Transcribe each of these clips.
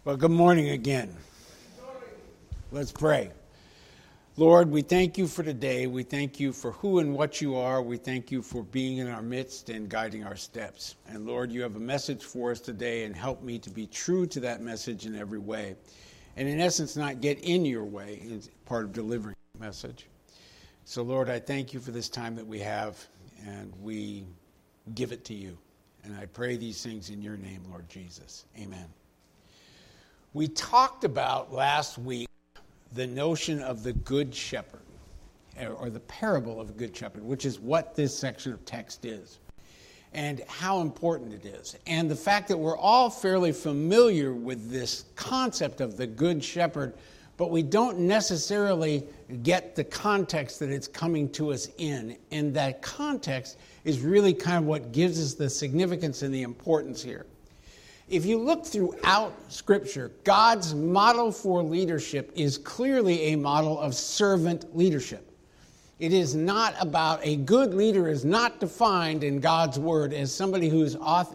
Well, good morning again. Let's pray. Lord, we thank you for today. We thank you for who and what you are. We thank you for being in our midst and guiding our steps. And Lord, you have a message for us today, and help me to be true to that message in every way. And in essence, not get in your way is part of delivering the message. So Lord, I thank you for this time that we have, and we give it to you. And I pray these things in your name, Lord Jesus. Amen. We talked about last week the notion of the Good Shepherd, or the parable of the Good Shepherd, which is what this section of text is, and how important it is. And the fact that we're all fairly familiar with this concept of the Good Shepherd, but we don't necessarily get the context that it's coming to us in. And that context is really kind of what gives us the significance and the importance here. If you look throughout Scripture, God's model for leadership is clearly a model of servant leadership. It is not about, a good leader is not defined in God's Word as somebody who's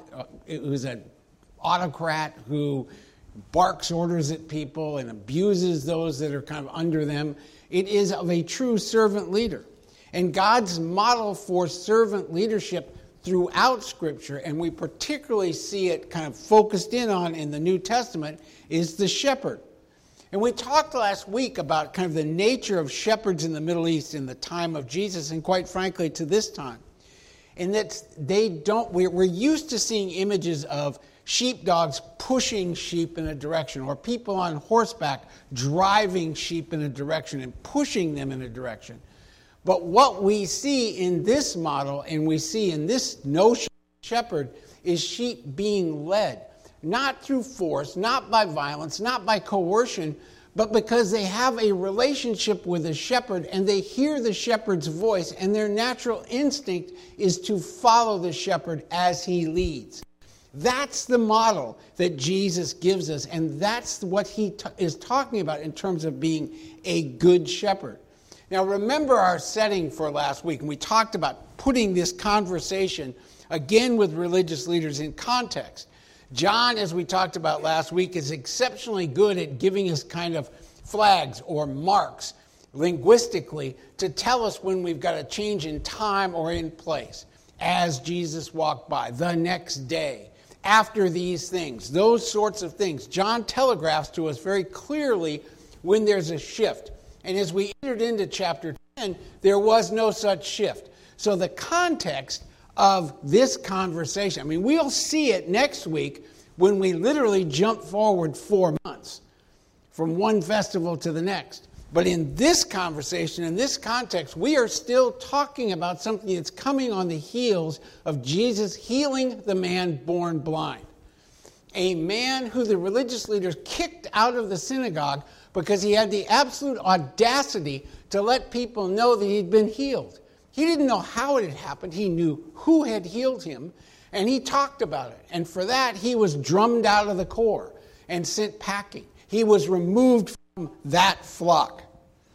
an autocrat who barks orders at people and abuses those that are kind of under them. It is of a true servant leader. And God's model for servant leadership throughout Scripture, and we particularly see it kind of focused in on in the New Testament, is the shepherd. And we talked last week about kind of the nature of shepherds in the Middle East in the time of Jesus, and quite frankly to this time. And that we're used to seeing images of sheepdogs pushing sheep in a direction, or people on horseback driving sheep in a direction and pushing them in a direction. But what we see in this model, and we see in this notion of shepherd, is sheep being led. Not through force, not by violence, not by coercion, but because they have a relationship with a shepherd and they hear the shepherd's voice, and their natural instinct is to follow the shepherd as he leads. That's the model that Jesus gives us, and that's what he is talking about in terms of being a good shepherd. Now, remember our setting for last week, and we talked about putting this conversation, again with religious leaders, in context. John, as we talked about last week, is exceptionally good at giving us kind of flags or marks linguistically to tell us when we've got a change in time or in place. As Jesus walked by, the next day, after these things, those sorts of things. John telegraphs to us very clearly when there's a shift. And as we entered into chapter 10, there was no such shift. So the context of this conversation, we'll see it next week when we literally jump forward 4 months from one festival to the next. But in this conversation, in this context, we are still talking about something that's coming on the heels of Jesus healing the man born blind. A man who the religious leaders kicked out of the synagogue because he had the absolute audacity to let people know that he'd been healed. He didn't know how it had happened. He knew who had healed him, and he talked about it. And for that, he was drummed out of the corps and sent packing. He was removed from that flock.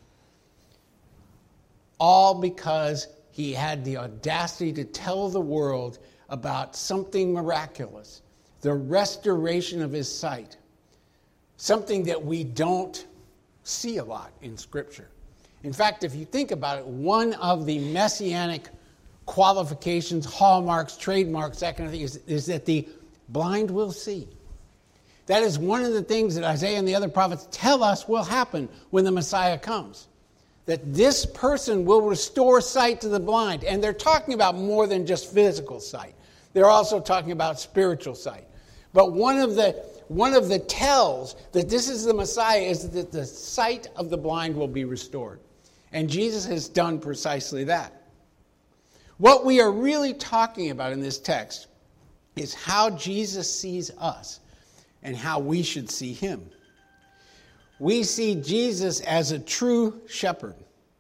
All because he had the audacity to tell the world about something miraculous, the restoration of his sight. Something that we don't see a lot in Scripture. In fact, if you think about it, one of the messianic qualifications, hallmarks, trademarks, that kind of thing, is that the blind will see. That is one of the things that Isaiah and the other prophets tell us will happen when the Messiah comes. That this person will restore sight to the blind. And they're talking about more than just physical sight. They're also talking about spiritual sight. But one of the tells that this is the Messiah is that the sight of the blind will be restored. And Jesus has done precisely that. What we are really talking about in this text is how Jesus sees us and how we should see him. We see Jesus as a true shepherd.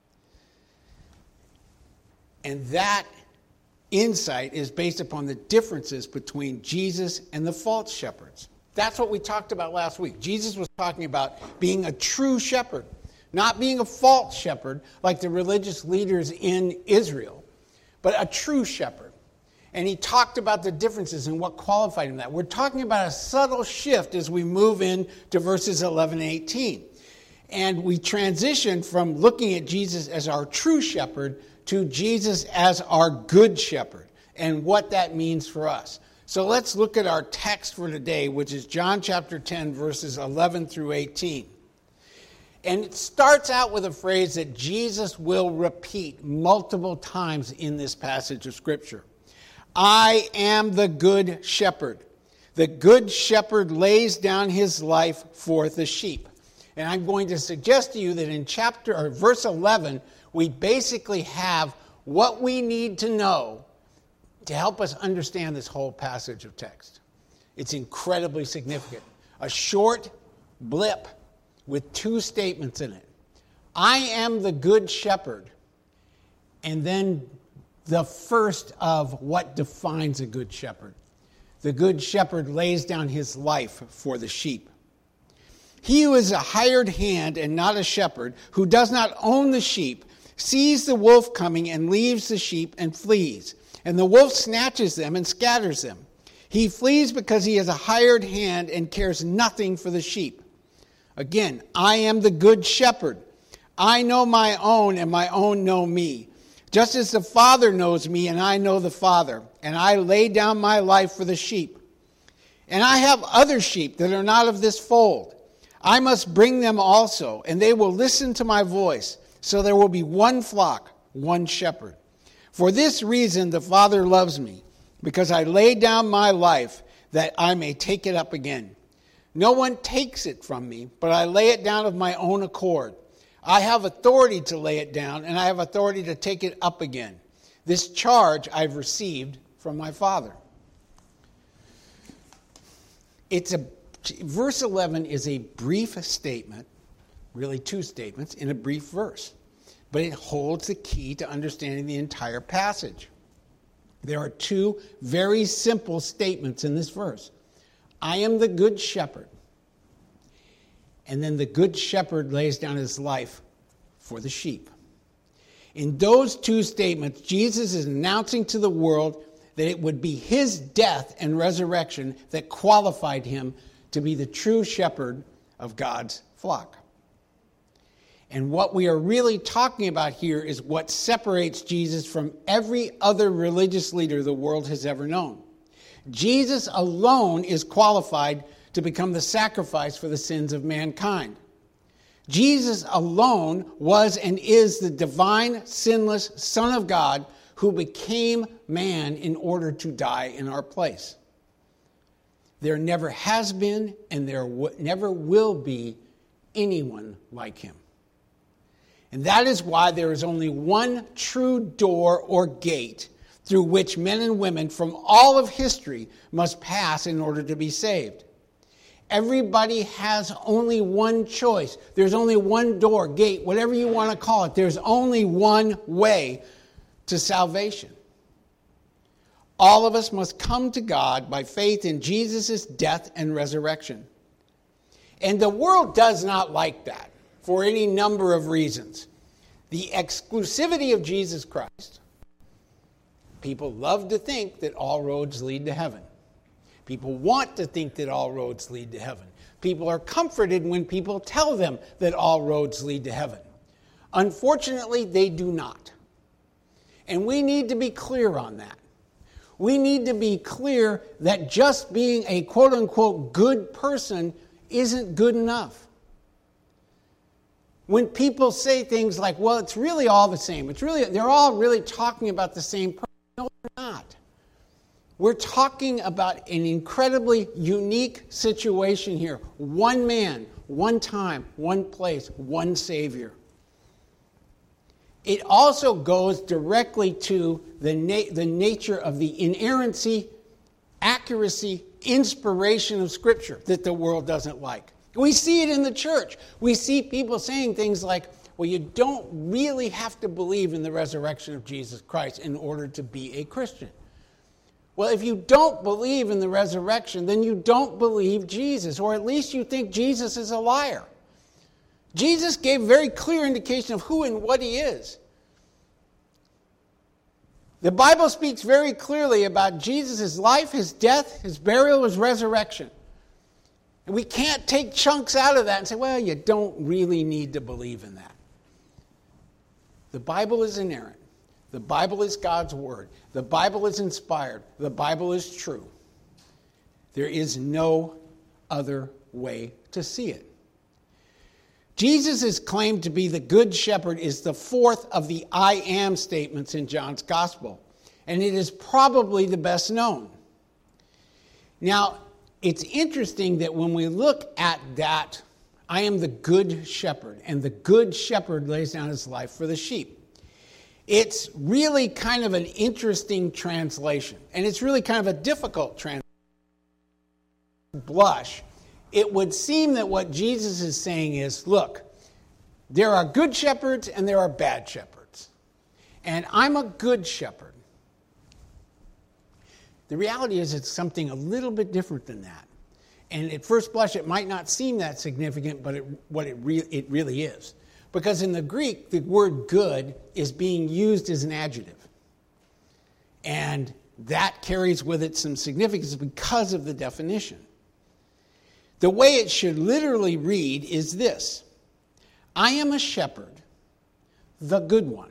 And that insight is based upon the differences between Jesus and the false shepherds. That's what we talked about last week. Jesus was talking about being a true shepherd, not being a false shepherd like the religious leaders in Israel, but a true shepherd. And he talked about the differences and what qualified him that. We're talking about a subtle shift as we move into verses 11 and 18. And we transition from looking at Jesus as our true shepherd to Jesus as our good shepherd and what that means for us. So let's look at our text for today, which is John chapter 10, verses 11 through 18. And it starts out with a phrase that Jesus will repeat multiple times in this passage of Scripture. I am the good shepherd. The good shepherd lays down his life for the sheep. And I'm going to suggest to you that in verse 11, we basically have what we need to know to help us understand this whole passage of text. It's incredibly significant. A short blip with two statements in it. I am the good shepherd. And then the first of what defines a good shepherd. The good shepherd lays down his life for the sheep. He who is a hired hand and not a shepherd, who does not own the sheep, sees the wolf coming and leaves the sheep and flees. And the wolf snatches them and scatters them. He flees because he is a hired hand and cares nothing for the sheep. Again, I am the good shepherd. I know my own, and my own know me. Just as the Father knows me, and I know the Father. And I lay down my life for the sheep. And I have other sheep that are not of this fold. I must bring them also, and they will listen to my voice. So there will be one flock, one shepherd. For this reason the Father loves me, because I lay down my life that I may take it up again. No one takes it from me, but I lay it down of my own accord. I have authority to lay it down, and I have authority to take it up again. This charge I've received from my Father. Verse 11 is a brief statement, really two statements, in a brief verse. But it holds the key to understanding the entire passage. There are two very simple statements in this verse. I am the good shepherd. And then the good shepherd lays down his life for the sheep. In those two statements, Jesus is announcing to the world that it would be his death and resurrection that qualified him to be the true shepherd of God's flock. And what we are really talking about here is what separates Jesus from every other religious leader the world has ever known. Jesus alone is qualified to become the sacrifice for the sins of mankind. Jesus alone was and is the divine, sinless Son of God who became man in order to die in our place. There never has been and there never will be anyone like him. And that is why there is only one true door or gate through which men and women from all of history must pass in order to be saved. Everybody has only one choice. There's only one door, gate, whatever you want to call it. There's only one way to salvation. All of us must come to God by faith in Jesus' death and resurrection. And the world does not like that for any number of reasons. The exclusivity of Jesus Christ. People love to think that all roads lead to heaven. People want to think that all roads lead to heaven. People are comforted when people tell them that all roads lead to heaven. Unfortunately, they do not. And we need to be clear on that. We need to be clear that just being a quote-unquote good person isn't good enough. When people say things like, well, it's really all the same. They're all really talking about the same person. No, they're not. We're talking about an incredibly unique situation here. One man, one time, one place, one Savior. It also goes directly to the nature of the inerrancy, accuracy, inspiration of Scripture that the world doesn't like. We see it in the church. We see people saying things like, well, you don't really have to believe in the resurrection of Jesus Christ in order to be a Christian. Well, if you don't believe in the resurrection, then you don't believe Jesus, or at least you think Jesus is a liar. Jesus gave very clear indication of who and what he is. The Bible speaks very clearly about Jesus' life, his death, his burial, his resurrection. And we can't take chunks out of that and say, well, you don't really need to believe in that. The Bible is inerrant. The Bible is God's word. The Bible is inspired. The Bible is true. There is no other way to see it. Jesus' claim to be the good shepherd is the fourth of the I am statements in John's gospel, and it is probably the best known. Now, it's interesting that when we look at that, I am the good shepherd, and the good shepherd lays down his life for the sheep. It's really kind of an interesting translation, and it's really kind of a difficult translation. Blush, it would seem that what Jesus is saying is, look, there are good shepherds and there are bad shepherds. And I'm a good shepherd. The reality is it's something a little bit different than that. And at first blush, it might not seem that significant, but it really is. Because in the Greek, the word good is being used as an adjective. And that carries with it some significance because of the definition. The way it should literally read is this: I am a shepherd, the good one.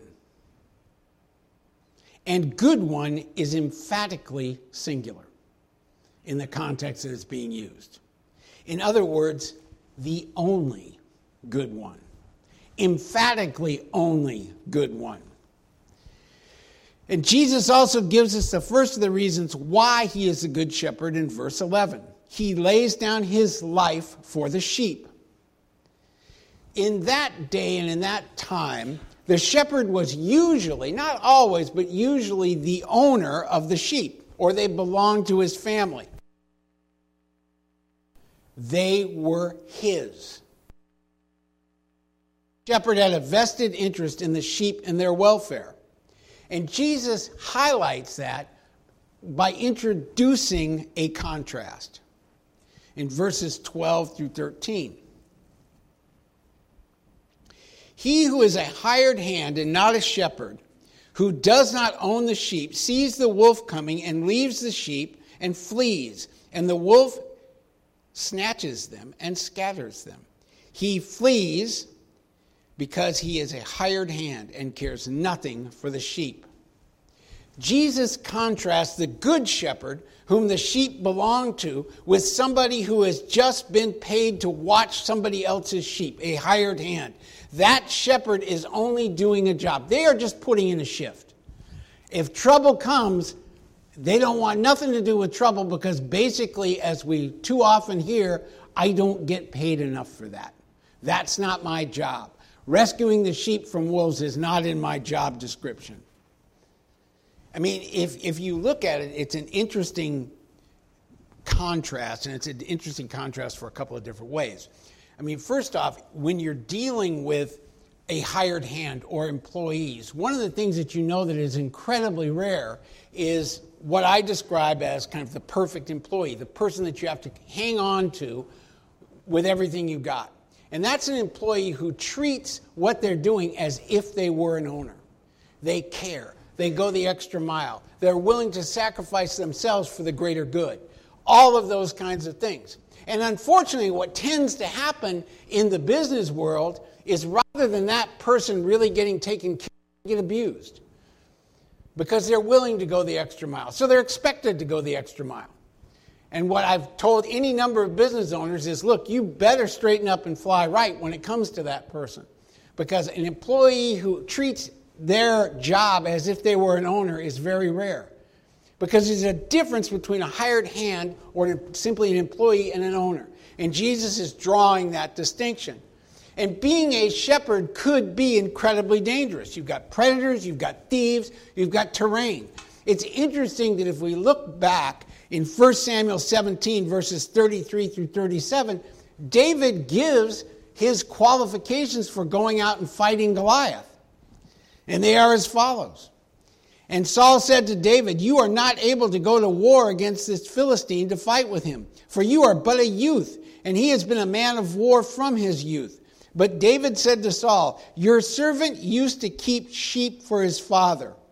And good one is emphatically singular in the context that it's being used. In other words, the only good one. Emphatically only good one. And Jesus also gives us the first of the reasons why he is a good shepherd in verse 11. He lays down his life for the sheep. In that day and in that time, the shepherd was usually, not always, but usually the owner of the sheep, or they belonged to his family. They were his. The shepherd had a vested interest in the sheep and their welfare. And Jesus highlights that by introducing a contrast in verses 12 through 13. He who is a hired hand and not a shepherd, who does not own the sheep, sees the wolf coming and leaves the sheep and flees, and the wolf snatches them and scatters them. He flees because he is a hired hand and cares nothing for the sheep. Jesus contrasts the good shepherd, whom the sheep belong to, with somebody who has just been paid to watch somebody else's sheep, a hired hand. That shepherd is only doing a job. They are just putting in a shift. If trouble comes, they don't want nothing to do with trouble because basically, as we too often hear, I don't get paid enough for that. That's not my job. Rescuing the sheep from wolves is not in my job description. I mean, if you look at it, it's an interesting contrast, and it's an interesting contrast for a couple of different ways. I mean, first off, when you're dealing with a hired hand or employees, one of the things that you know that is incredibly rare is what I describe as kind of the perfect employee, the person that you have to hang on to with everything you've got. And that's an employee who treats what they're doing as if they were an owner. They care. They go the extra mile. They're willing to sacrifice themselves for the greater good. All of those kinds of things. And unfortunately, what tends to happen in the business world is rather than that person really getting taken care of, they get abused. Because they're willing to go the extra mile. So they're expected to go the extra mile. And what I've told any number of business owners is, look, you better straighten up and fly right when it comes to that person. Because an employee who treats their job as if they were an owner is very rare. Because there's a difference between a hired hand or simply an employee and an owner. And Jesus is drawing that distinction. And being a shepherd could be incredibly dangerous. You've got predators, you've got thieves, you've got terrain. It's interesting that if we look back in 1 Samuel 17, verses 33 through 37, David gives his qualifications for going out and fighting Goliath. And they are as follows. And Saul said to David, you are not able to go to war against this Philistine to fight with him, for you are but a youth, and he has been a man of war from his youth. But David said to Saul, your servant used to keep sheep for his father.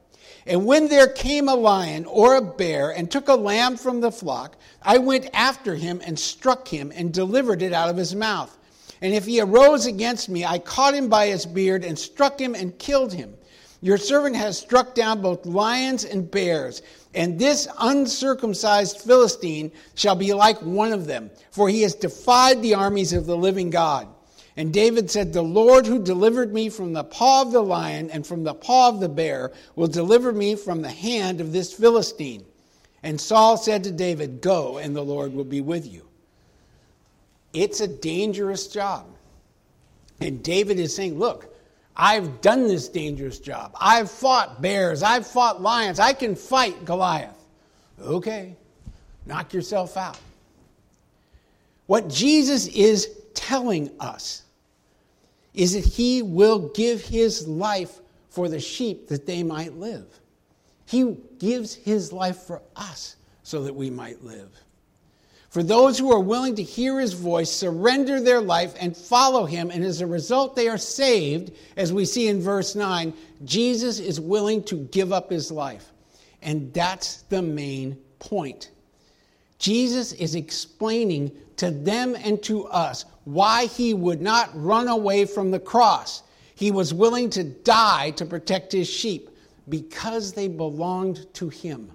And when there came a lion or a bear and took a lamb from the flock, I went after him and struck him and delivered it out of his mouth. And if he arose against me, I caught him by his beard and struck him and killed him. Your servant has struck down both lions and bears, and this uncircumcised Philistine shall be like one of them, for he has defied the armies of the living God. And David said, the Lord who delivered me from the paw of the lion and from the paw of the bear will deliver me from the hand of this Philistine. And Saul said to David, go, and the Lord will be with you. It's a dangerous job. And David is saying, look, I've done this dangerous job. I've fought bears. I've fought lions. I can fight Goliath. Okay, knock yourself out. What Jesus is telling us is that he will give his life for the sheep that they might live. He gives his life for us so that we might live. For those who are willing to hear his voice, surrender their life, and follow him, and as a result they are saved, as we see in verse 9, Jesus is willing to give up his life. And that's the main point. Jesus is explaining to them and to us why he would not run away from the cross. He was willing to die to protect his sheep because they belonged to him.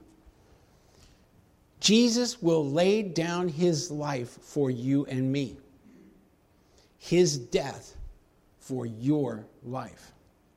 Jesus will lay down his life for you and me. His death for your life.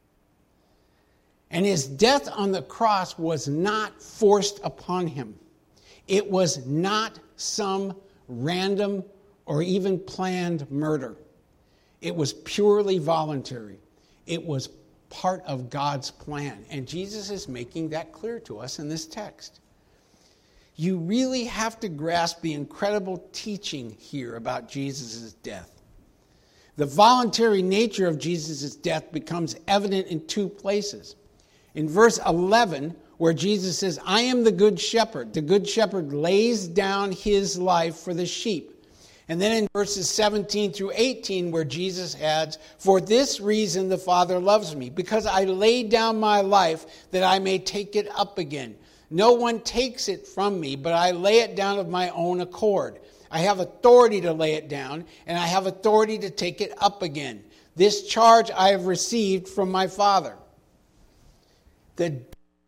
And his death on the cross was not forced upon him. It was not some random or even planned murder. It was purely voluntary. It was part of God's plan. And Jesus is making that clear to us in this text. You really have to grasp the incredible teaching here about Jesus' death. The voluntary nature of Jesus' death becomes evident in two places. In verse 11, where Jesus says, I am the good shepherd lays down his life for the sheep. And then in verses 17 through 18, where Jesus adds, for this reason the Father loves me, because I laid down my life that I may take it up again. No one takes it from me, but I lay it down of my own accord. I have authority to lay it down, and I have authority to take it up again. This charge I have received from my Father. The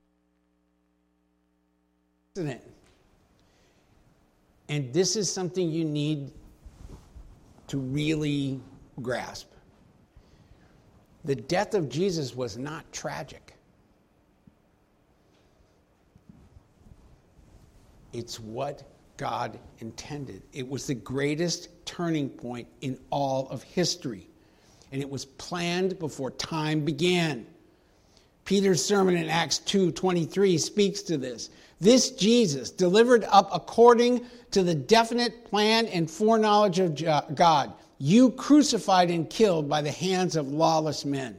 accident. And this is something you need to really grasp. The death of Jesus was not tragic. It's what God intended. It was the greatest turning point in all of history. And it was planned before time began. Peter's sermon in Acts 2:23 speaks to this. This Jesus, delivered up according to the definite plan and foreknowledge of God, you crucified and killed by the hands of lawless men.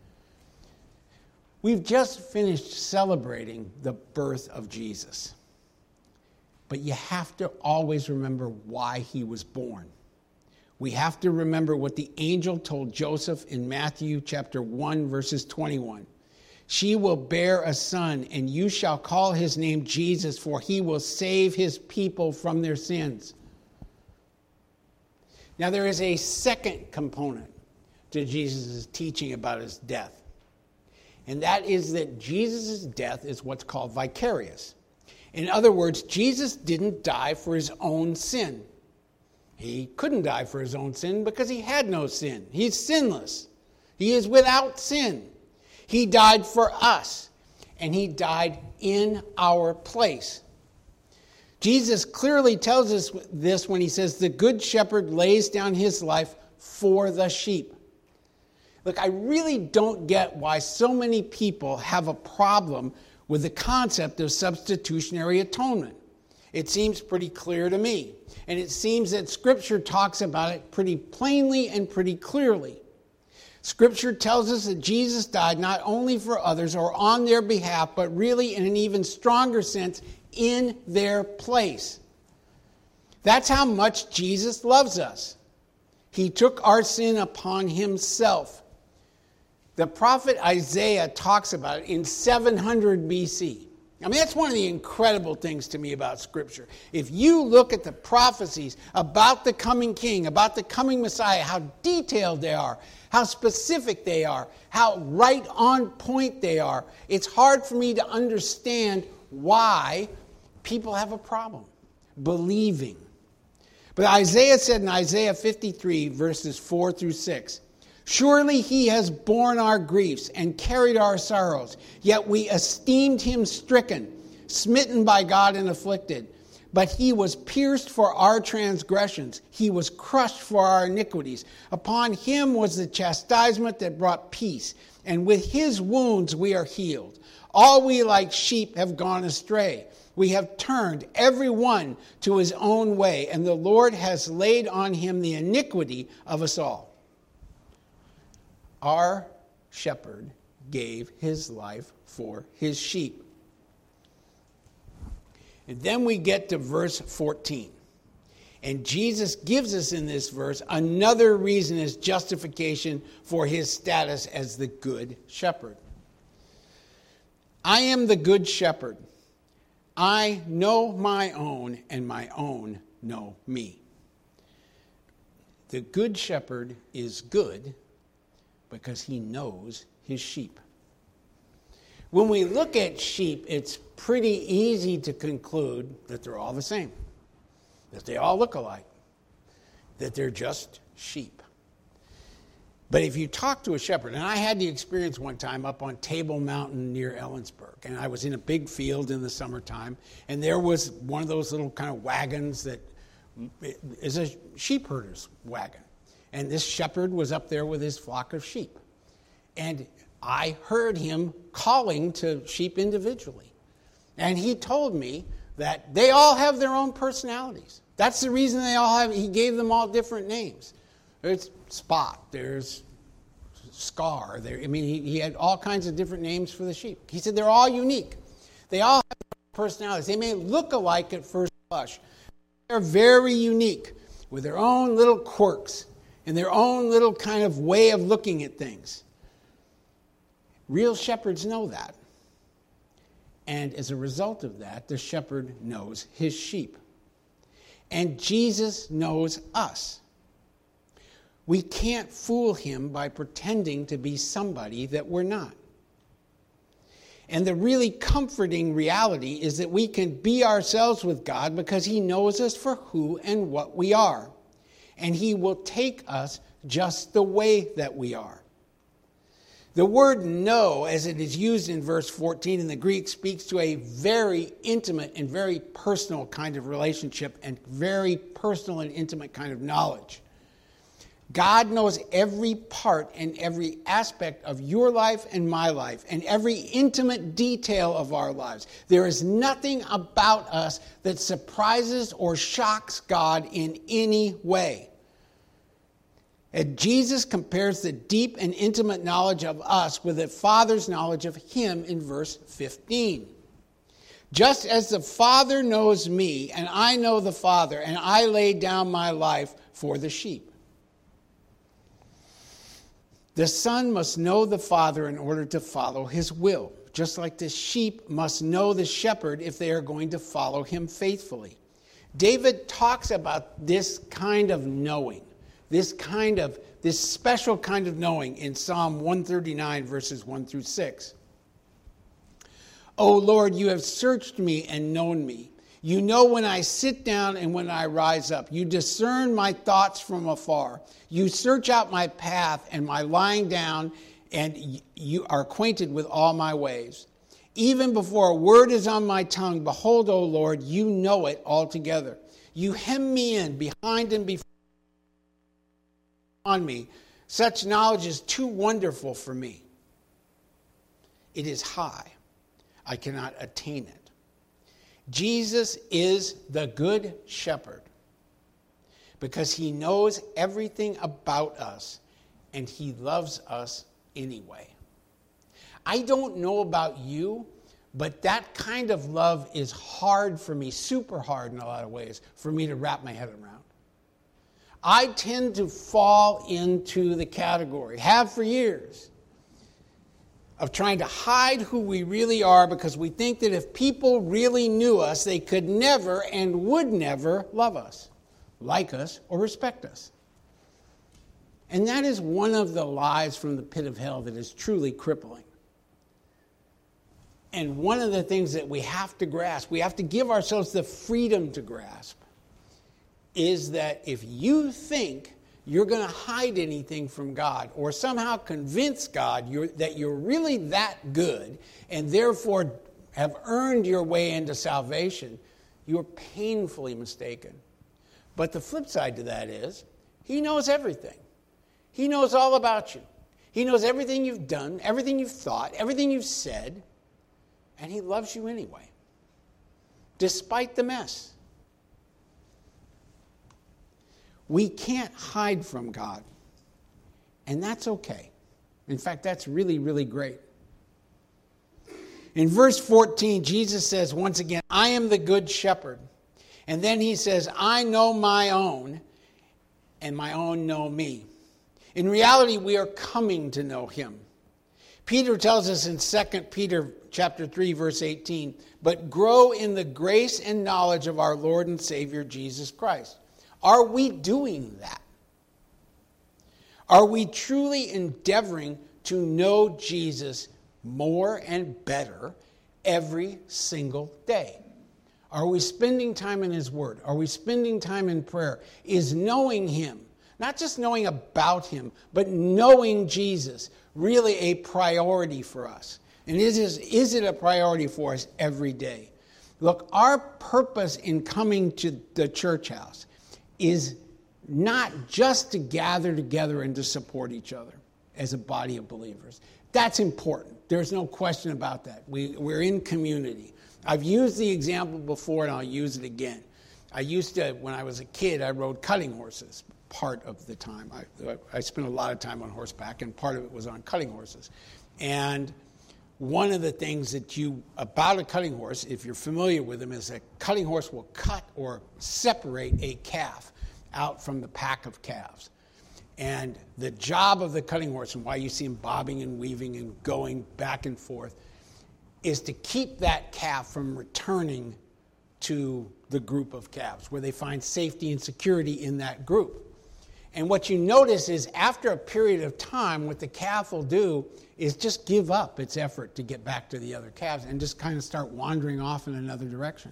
We've just finished celebrating the birth of Jesus. But you have to always remember why he was born. We have to remember what the angel told Joseph in Matthew chapter 1, verses 21. She will bear a son, and you shall call his name Jesus, for he will save his people from their sins. Now there is a second component to Jesus' teaching about his death. And that is that Jesus' death is what's called vicarious. In other words, Jesus didn't die for his own sin. He couldn't die for his own sin because he had no sin. He's sinless. He is without sin. He died for us, and he died in our place. Jesus clearly tells us this when he says, the good shepherd lays down his life for the sheep. Look, I really don't get why so many people have a problem with the concept of substitutionary atonement. It seems pretty clear to me. And it seems that Scripture talks about it pretty plainly and pretty clearly. Scripture tells us that Jesus died not only for others or on their behalf, but really in an even stronger sense, in their place. That's how much Jesus loves us. He took our sin upon himself. The prophet Isaiah talks about it in 700 BC. I mean, that's one of the incredible things to me about Scripture. If you look at the prophecies about the coming king, about the coming Messiah, how detailed they are, how specific they are, how right on point they are, it's hard for me to understand why people have a problem believing. But Isaiah said in Isaiah 53, verses 4 through 6, "Surely he has borne our griefs and carried our sorrows, yet we esteemed him stricken, smitten by God and afflicted. But he was pierced for our transgressions, he was crushed for our iniquities. Upon him was the chastisement that brought peace, and with his wounds we are healed. All we like sheep have gone astray. We have turned every one to his own way, and the Lord has laid on him the iniquity of us all." Our shepherd gave his life for his sheep. And then we get to verse 14. And Jesus gives us in this verse another reason as justification for his status as the good shepherd. "I am the good shepherd. I know my own, and my own know me." The good shepherd is good because he knows his sheep. When we look at sheep, it's pretty easy to conclude that they're all the same, that they all look alike, that they're just sheep. But if you talk to a shepherd, and I had the experience one time up on Table Mountain near Ellensburg, and I was in a big field in the summertime, and there was one of those little kind of wagons that is a sheep herder's wagon. And this shepherd was up there with his flock of sheep. And I heard him calling to sheep individually. And he told me that they all have their own personalities. That's the reason he gave them all different names. There's Spot, there's Scar. He had all kinds of different names for the sheep. He said they're all unique. They all have their own personalities. They may look alike at first blush. They're very unique with their own little quirks and their own little kind of way of looking at things. Real shepherds know that. And as a result of that, the shepherd knows his sheep. And Jesus knows us. We can't fool him by pretending to be somebody that we're not. And the really comforting reality is that we can be ourselves with God because he knows us for who and what we are. And he will take us just the way that we are. The word know, as it is used in verse 14 in the Greek, speaks to a very intimate and very personal kind of relationship and very personal and intimate kind of knowledge. God knows every part and every aspect of your life and my life and every intimate detail of our lives. There is nothing about us that surprises or shocks God in any way. And Jesus compares the deep and intimate knowledge of us with the Father's knowledge of him in verse 15. Just as the Father knows me and I know the Father, and I lay down my life for the sheep. The Son must know the Father in order to follow his will, just like the sheep must know the shepherd if they are going to follow him faithfully. David talks about this kind of knowing, this special kind of knowing in Psalm 139, verses 1 through 6. O Lord, you have searched me and known me. You know when I sit down and when I rise up. You discern my thoughts from afar. You search out my path and my lying down, and you are acquainted with all my ways. Even before a word is on my tongue, behold, O Lord, you know it altogether. You hem me in behind and before on me. Such knowledge is too wonderful for me. It is high. I cannot attain it. Jesus is the good shepherd because he knows everything about us and he loves us anyway. I don't know about you, but that kind of love is hard for me, super hard in a lot of ways, for me to wrap my head around. I tend to fall into the category, have for years, of trying to hide who we really are because we think that if people really knew us, they could never and would never love us, like us, or respect us. And that is one of the lies from the pit of hell that is truly crippling. And one of the things that we have to grasp, we have to give ourselves the freedom to grasp, is that if you think you're going to hide anything from God or somehow convince God that you're really that good and therefore have earned your way into salvation, you're painfully mistaken. But the flip side to that is, he knows everything. He knows all about you. He knows everything you've done, everything you've thought, everything you've said, and he loves you anyway, despite the mess. We can't hide from God, and that's okay. In fact, that's really, really great. In verse 14, Jesus says once again, I am the good shepherd. And then he says, I know my own, and my own know me. In reality, we are coming to know him. Peter tells us in 2 Peter chapter 3, verse 18, but grow in the grace and knowledge of our Lord and Savior, Jesus Christ. Are we doing that? Are we truly endeavoring to know Jesus more and better every single day? Are we spending time in his word? Are we spending time in prayer? Is knowing him, not just knowing about him, but knowing Jesus, really a priority for us? And is it a priority for us every day? Look, our purpose in coming to the church house is not just to gather together and to support each other as a body of believers. That's important. There's no question about that. We're in community. I've used the example before, and I'll use it again. I used to, when I was a kid, I rode cutting horses part of the time. I spent a lot of time on horseback, and part of it was on cutting horses. And one of the things about a cutting horse, if you're familiar with them, is a cutting horse will cut or separate a calf out from the pack of calves. And the job of the cutting horse, and why you see him bobbing and weaving and going back and forth, is to keep that calf from returning to the group of calves, where they find safety and security in that group. And what you notice is after a period of time, what the calf will do is just give up its effort to get back to the other calves and just kind of start wandering off in another direction.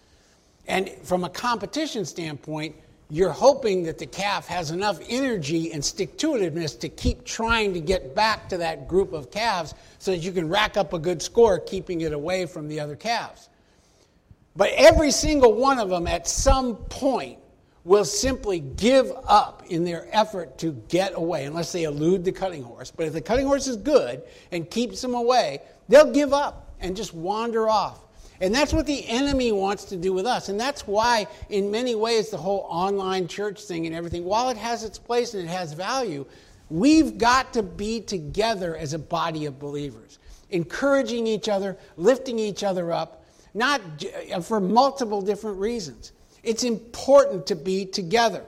And from a competition standpoint, you're hoping that the calf has enough energy and stick-to-itiveness to keep trying to get back to that group of calves so that you can rack up a good score keeping it away from the other calves. But every single one of them at some point will simply give up in their effort to get away, unless they elude the cutting horse. But if the cutting horse is good and keeps them away, they'll give up and just wander off. And that's what the enemy wants to do with us. And that's why, in many ways, the whole online church thing and everything, while it has its place and it has value, we've got to be together as a body of believers, encouraging each other, lifting each other up, not for multiple different reasons. It's important to be together.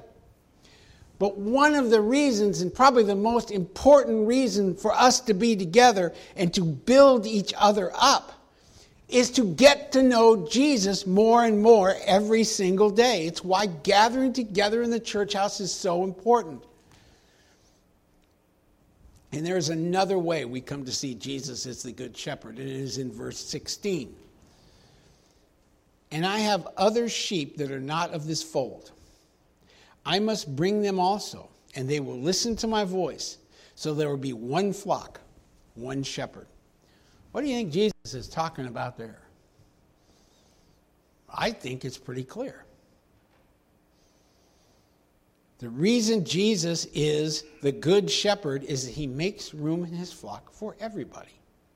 But one of the reasons, and probably the most important reason for us to be together and to build each other up, is to get to know Jesus more and more every single day. It's why gathering together in the church house is so important. And there's another way we come to see Jesus as the Good Shepherd, and it is in verse 16. And I have other sheep that are not of this fold. I must bring them also, and they will listen to my voice. So there will be one flock, one shepherd. What do you think Jesus is talking about there? I think it's pretty clear. The reason Jesus is the good shepherd is that he makes room in his flock for everybody.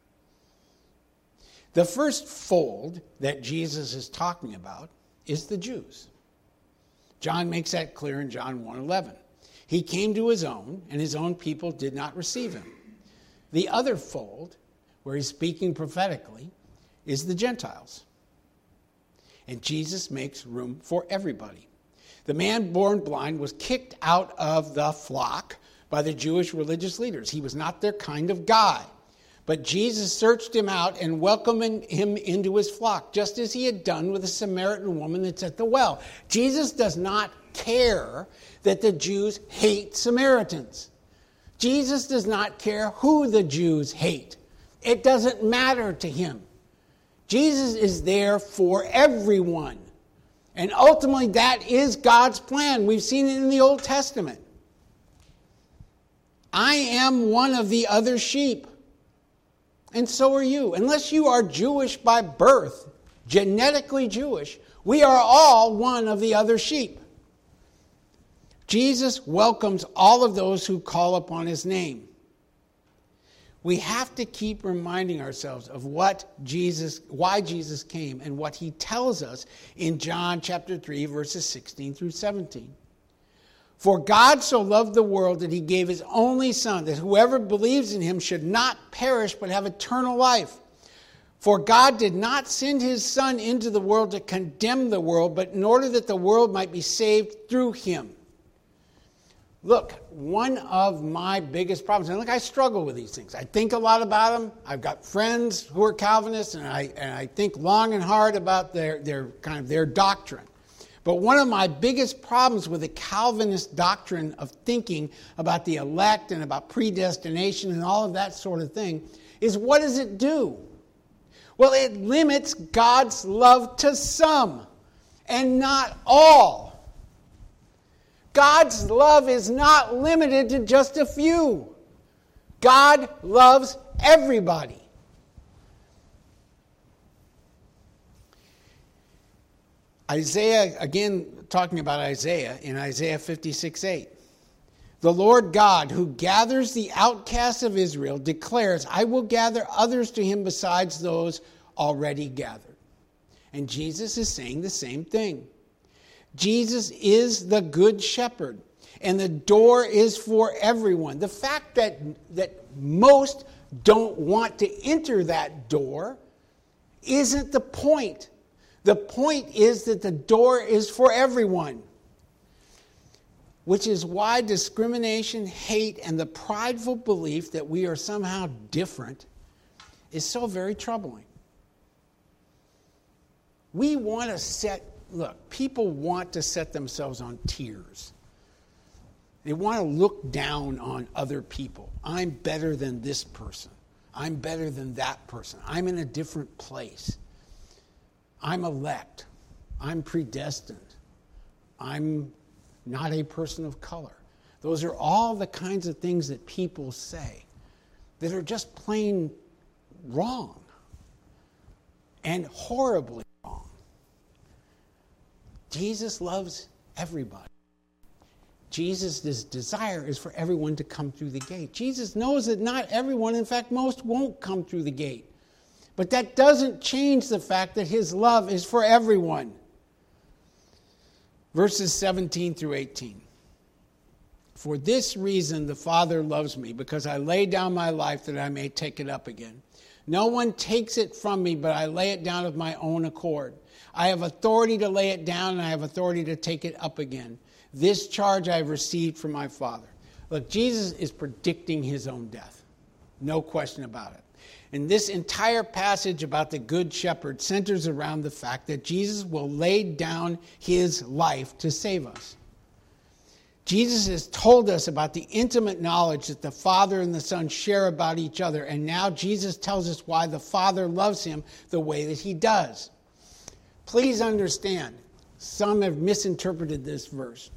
The first fold that Jesus is talking about is the Jews. John makes that clear in John 1:11. He came to his own, and his own people did not receive him. The other fold, where he's speaking prophetically, is the Gentiles. And Jesus makes room for everybody. The man born blind was kicked out of the flock by the Jewish religious leaders. He was not their kind of guy. But Jesus searched him out and welcomed him into his flock, just as he had done with the Samaritan woman that's at the well. Jesus does not care that the Jews hate Samaritans. Jesus does not care who the Jews hate. It doesn't matter to him. Jesus is there for everyone. And ultimately, that is God's plan. We've seen it in the Old Testament. I am one of the other sheep. And so are you. Unless you are Jewish by birth, genetically Jewish, we are all one of the other sheep. Jesus welcomes all of those who call upon his name. We have to keep reminding ourselves of why Jesus came and what he tells us in John chapter 3, verses 16 through 17. For God so loved the world that he gave his only Son, that whoever believes in him should not perish but have eternal life. For God did not send his Son into the world to condemn the world, but in order that the world might be saved through him. Look, one of my biggest problems, and look, I struggle with these things. I think a lot about them. I've got friends who are Calvinists, and I think long and hard about their doctrine. But one of my biggest problems with the Calvinist doctrine of thinking about the elect and about predestination and all of that sort of thing is, what does it do? Well, it limits God's love to some and not all. God's love is not limited to just a few. God loves everybody. Isaiah, again, talking about Isaiah, in Isaiah 56:8. The Lord God, who gathers the outcasts of Israel, declares, I will gather others to him besides those already gathered. And Jesus is saying the same thing. Jesus is the good shepherd, and the door is for everyone. The fact that most don't want to enter that door isn't the point. The point is that the door is for everyone, which is why discrimination, hate, and the prideful belief that we are somehow different is so very troubling. People want to set themselves on tiers. They want to look down on other people. I'm better than this person. I'm better than that person. I'm in a different place. I'm elect. I'm predestined. I'm not a person of color. Those are all the kinds of things that people say that are just plain wrong and horribly wrong. Jesus loves everybody. Jesus' desire is for everyone to come through the gate. Jesus knows that not everyone, in fact, most won't come through the gate. But that doesn't change the fact that his love is for everyone. Verses 17 through 18. For this reason the Father loves me, because I lay down my life that I may take it up again. No one takes it from me, but I lay it down of my own accord. I have authority to lay it down, and I have authority to take it up again. This charge I have received from my Father. Look, Jesus is predicting his own death. No question about it. And this entire passage about the Good Shepherd centers around the fact that Jesus will lay down his life to save us. Jesus has told us about the intimate knowledge that the Father and the Son share about each other. And now Jesus tells us why the Father loves him the way that he does. Please understand, some have misinterpreted this verse.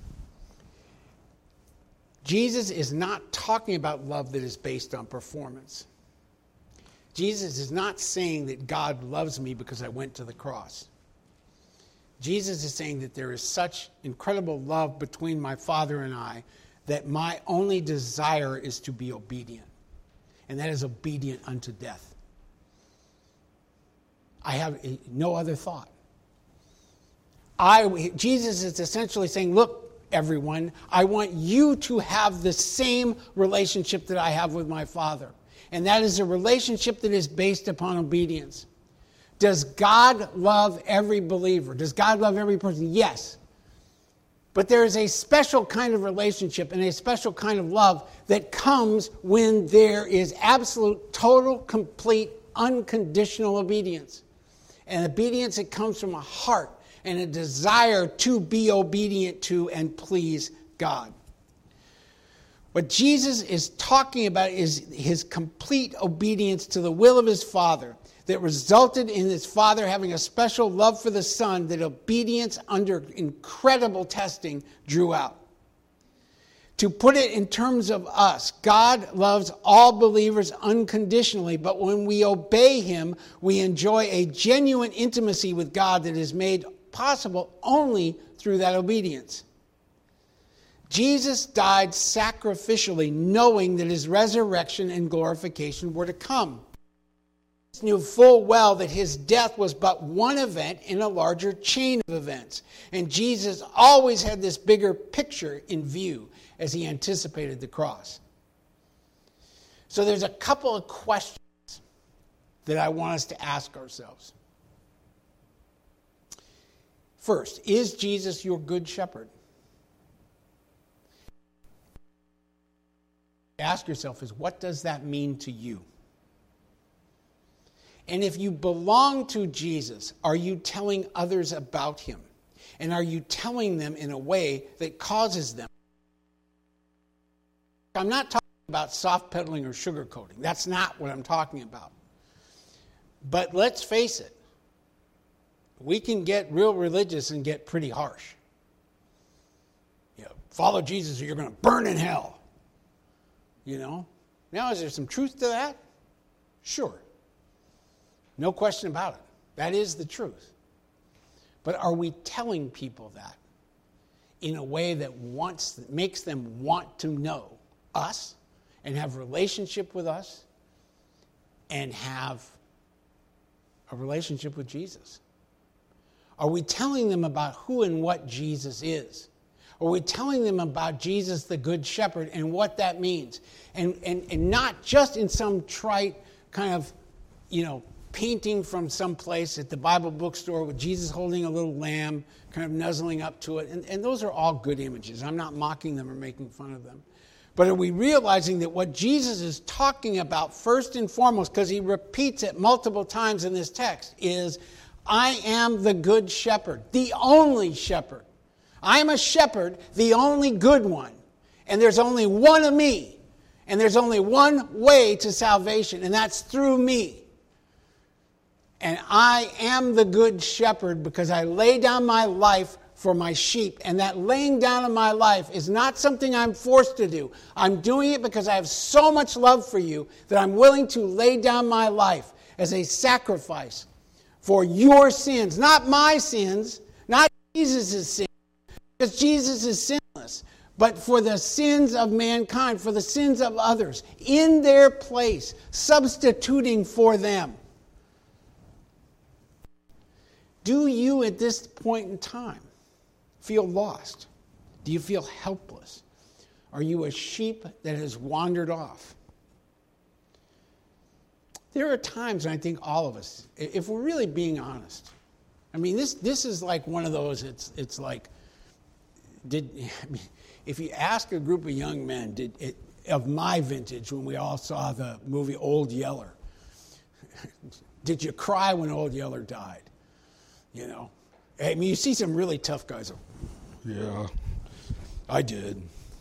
Jesus is not talking about love that is based on performance. Jesus is not saying that God loves me because I went to the cross. Jesus is saying that there is such incredible love between my Father and I that my only desire is to be obedient. And that is obedient unto death. I have no other thought. Jesus is essentially saying, look, everyone, I want you to have the same relationship that I have with my Father. And that is a relationship that is based upon obedience. Does God love every believer? Does God love every person? Yes. But there is a special kind of relationship and a special kind of love that comes when there is absolute, total, complete, unconditional obedience. And obedience that comes from a heart and a desire to be obedient to and please God. What Jesus is talking about is his complete obedience to the will of his Father that resulted in his Father having a special love for the Son that obedience under incredible testing drew out. To put it in terms of us, God loves all believers unconditionally, but when we obey him, we enjoy a genuine intimacy with God that is made possible only through that obedience. Jesus died sacrificially, knowing that his resurrection and glorification were to come. He knew full well that his death was but one event in a larger chain of events. And Jesus always had this bigger picture in view as he anticipated the cross. So there's a couple of questions that I want us to ask ourselves. First, is Jesus your good shepherd? Ask yourself is, what does that mean to you? And if you belong to Jesus, are you telling others about him? And are you telling them in a way that causes them? I'm not talking about soft pedaling or sugarcoating. That's not what I'm talking about. But let's face it. We can get real religious and get pretty harsh. You know, follow Jesus or you're going to burn in hell. You know? Now, is there some truth to that? Sure. No question about it. That is the truth. But are we telling people that in a way that makes them want to know us and have a relationship with us and have a relationship with Jesus? Are we telling them about who and what Jesus is? Are we telling them about Jesus the Good Shepherd and what that means? And not just in some trite kind of, painting from some place at the Bible bookstore with Jesus holding a little lamb, kind of nuzzling up to it. And those are all good images. I'm not mocking them or making fun of them. But are we realizing that what Jesus is talking about first and foremost, because he repeats it multiple times in this text, is I am the good shepherd, the only shepherd. I am a shepherd, the only good one. And there's only one of me. And there's only one way to salvation, and that's through me. And I am the good shepherd because I lay down my life for my sheep. And that laying down of my life is not something I'm forced to do. I'm doing it because I have so much love for you that I'm willing to lay down my life as a sacrifice for your sins. Not my sins, not Jesus' sins, because Jesus is sinless. But for the sins of mankind, for the sins of others, in their place, substituting for them. Do you, at this point in time, feel lost? Do you feel helpless? Are you a sheep that has wandered off? There are times, and I think all of us, if we're really being honest, I mean, this is like one of those, it's like, if you ask a group of young men of my vintage when we all saw the movie Old Yeller, did you cry when Old Yeller died? I mean, you see some really tough guys. Yeah, I did.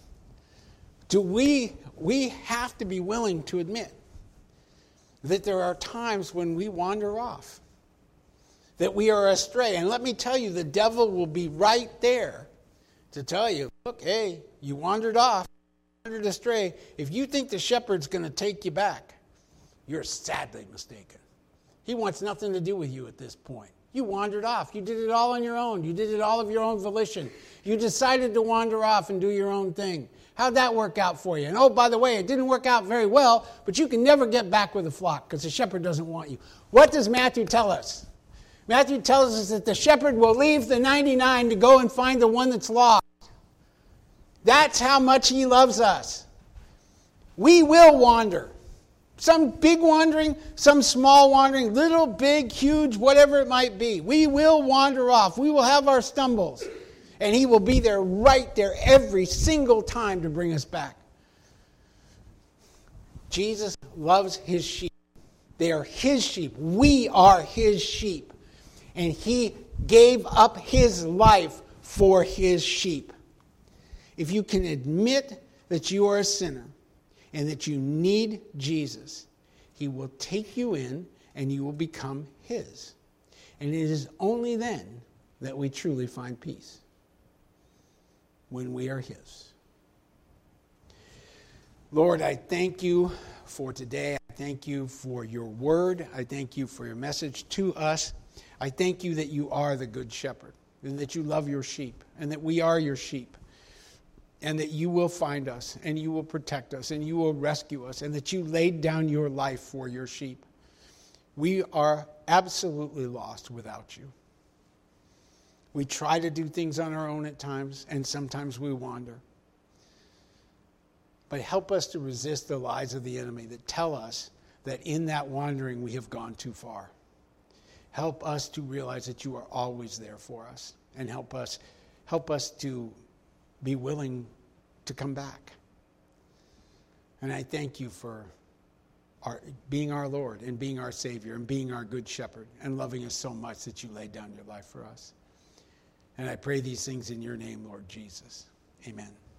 We have to be willing to admit that there are times when we wander off, that we are astray. And let me tell you, the devil will be right there to tell you, look, hey, you wandered off, wandered astray. If you think the shepherd's going to take you back, you're sadly mistaken. He wants nothing to do with you at this point. You wandered off. You did it all on your own. You did it all of your own volition. You decided to wander off and do your own thing. How'd that work out for you? And oh, by the way, it didn't work out very well, but you can never get back with the flock because the shepherd doesn't want you. What does Matthew tell us? Matthew tells us that the shepherd will leave the 99 to go and find the one that's lost. That's how much he loves us. We will wander. Some big wandering, some small wandering, little, big, huge, whatever it might be. We will wander off. We will have our stumbles. And he will be there right there every single time to bring us back. Jesus loves his sheep. They are his sheep. We are his sheep. And he gave up his life for his sheep. If you can admit that you are a sinner and that you need Jesus, he will take you in and you will become his. And it is only then that we truly find peace. When we are his. Lord, I thank you for today. I thank you for your word. I thank you for your message to us. I thank you that you are the good shepherd and that you love your sheep and that we are your sheep and that you will find us and you will protect us and you will rescue us and that you laid down your life for your sheep. We are absolutely lost without you. We try to do things on our own at times, and sometimes we wander. But help us to resist the lies of the enemy that tell us that in that wandering we have gone too far. Help us to realize that you are always there for us, and help us to be willing to come back. And I thank you for being our Lord and being our Savior and being our good shepherd and loving us so much that you laid down your life for us. And I pray these things in your name, Lord Jesus. Amen.